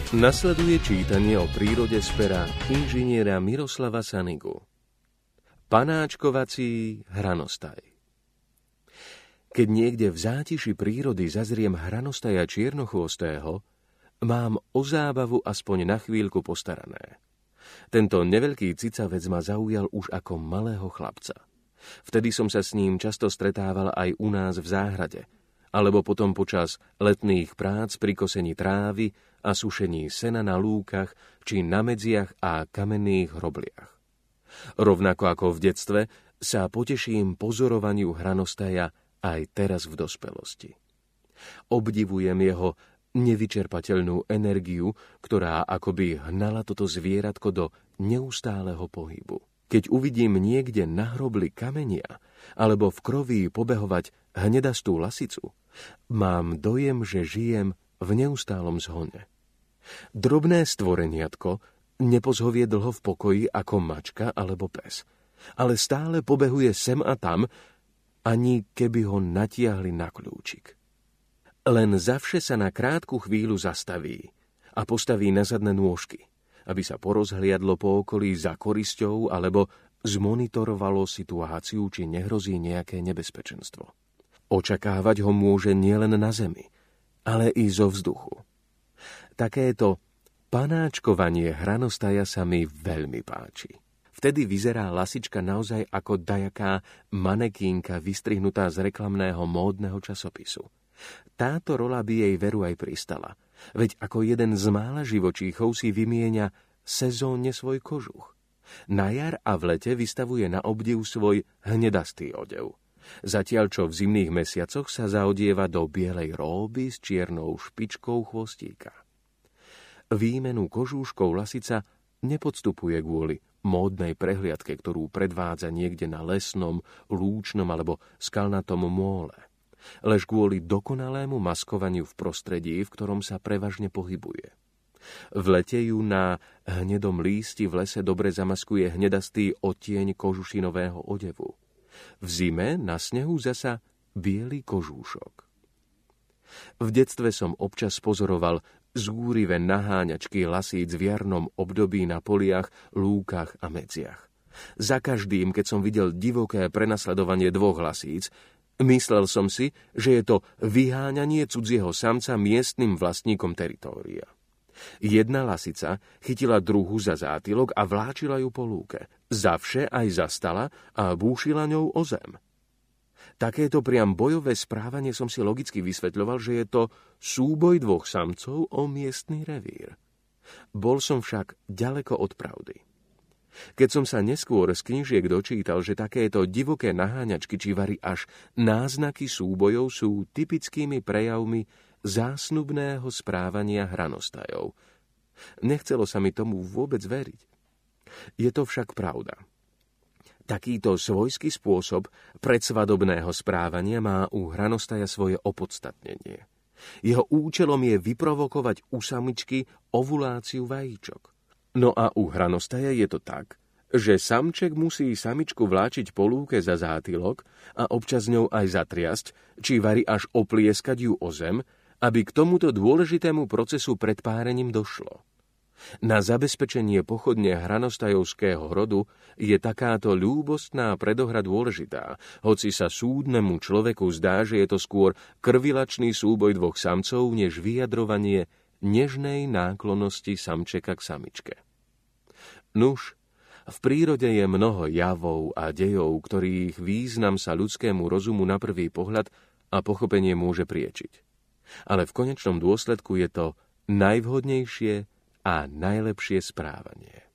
Nasleduje čítanie o prírode z pera inžiniera Miroslava Sanigu. Panáčkovací hranostaj. Keď niekde v zátiši prírody zazriem hranostaja čiernochvostého, mám o zábavu aspoň na chvíľku postarané. Tento neveľký cicavec ma zaujal už ako malého chlapca. Vtedy som sa s ním často stretával aj u nás v záhrade, alebo potom počas letných prác pri kosení trávy a sušení sena na lúkach či na medziach a kamenných hrobliach. Rovnako ako v detstve sa poteším pozorovaniu hranostaja aj teraz v dospelosti. Obdivujem jeho nevyčerpateľnú energiu, ktorá akoby hnala toto zvieratko do neustáleho pohybu. Keď uvidím niekde na hrobli kamenia alebo v kroví pobehovať hnedastú lasicu, mám dojem, že žijem v neustálom zhone. Drobné stvoreniatko nepozhovie dlho v pokoji ako mačka alebo pes, ale stále pobehuje sem a tam, ani keby ho natiahli na kľúčik. Len zavše sa na krátku chvíľu zastaví a postaví na zadné nôžky, aby sa porozhliadlo po okolí za korisťou alebo zmonitorovalo situáciu, či nehrozí nejaké nebezpečenstvo. Očakávať ho môže nielen na zemi, ale i zo vzduchu. Takéto panáčkovanie hranostaja sa mi veľmi páči. Vtedy vyzerá lasička naozaj ako dajaká manekínka vystrihnutá z reklamného módneho časopisu. Táto rola by jej veru aj pristala, veď ako jeden z mála živočíchov si vymieňa sezónne svoj kožuch. Na jar a v lete vystavuje na obdiv svoj hnedastý odev. Zatiaľ čo v zimných mesiacoch sa zaodieva do bielej róby s čiernou špičkou chvostíka. Výmenu kožúškov lasica nepodstupuje kvôli módnej prehliadke, ktorú predvádza niekde na lesnom, lúčnom alebo skalnatom môle, lež kvôli dokonalému maskovaniu v prostredí, v ktorom sa prevažne pohybuje. V lete ju na hnedom lísti v lese dobre zamaskuje hnedastý odtieň kožušinového odevu. V zime na snehu zasa biely kožúšok. V detstve som občas pozoroval zúrivé naháňačky lasíc v jarnom období na poliach, lúkach a medziach. Za každým, keď som videl divoké prenasledovanie dvoch lasíc, myslel som si, že je to vyháňanie cudzieho samca miestnym vlastníkom teritória. Jedna lasica chytila druhu za zátylok a vláčila ju po lúke. Zavše aj zastala a búšila ňou o zem. Takéto priam bojové správanie som si logicky vysvetľoval, že je to súboj dvoch samcov o miestny revír. Bol som však ďaleko od pravdy. Keď som sa neskôr z knížiek dočítal, že takéto divoké naháňačky či vary až náznaky súbojov sú typickými prejavmi zásnubného správania hranostajov, nechcelo sa mi tomu vôbec veriť. Je to však pravda. Takýto svojský spôsob predsvadobného správania má u hranostaja svoje opodstatnenie. Jeho účelom je vyprovokovať u samičky ovuláciu vajíčok. No a u hranostaja je to tak, že samček musí samičku vláčiť po lúke za zátylok a občas ňou aj zatriasť, či vari až oplieskať ju o zem, aby k tomuto dôležitému procesu pred párením došlo. Na zabezpečenie pochodne hranostajovského rodu je takáto ľúbostná predohra dôležitá, hoci sa súdnemu človeku zdá, že je to skôr krvilačný súboj dvoch samcov, než vyjadrovanie nežnej náklonnosti samčeka k samičke. Nuž, v prírode je mnoho javov a dejov, ktorých význam sa ľudskému rozumu na prvý pohľad a pochopenie môže priečiť. Ale v konečnom dôsledku je to najvhodnejšie a najlepšie správanie.